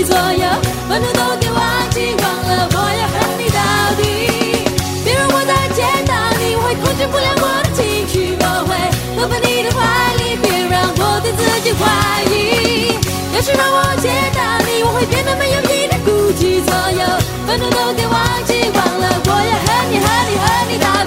左右，愤怒都给忘记，忘了我要和你到底。别让我再见到你，我会控制不了我的情绪，我会躲在你的怀里，别让我对自己怀疑。要是让我见到你，我会变得没有一点顾忌左右，愤怒都给忘记，忘了我要和你到底。